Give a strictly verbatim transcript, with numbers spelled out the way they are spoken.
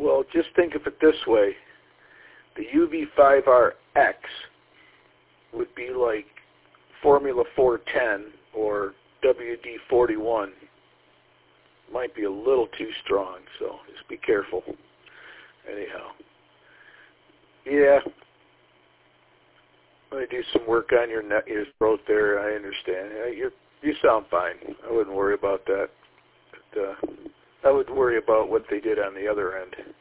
well, just think of it this way. The U V five R X would be like Formula four ten or W D forty-one. Might be a little too strong, so just be careful. Anyhow. Yeah. I'm going to do some work on your neck, your throat there. I understand. You you sound fine. I wouldn't worry about that. But, uh, I would worry about what they did on the other end.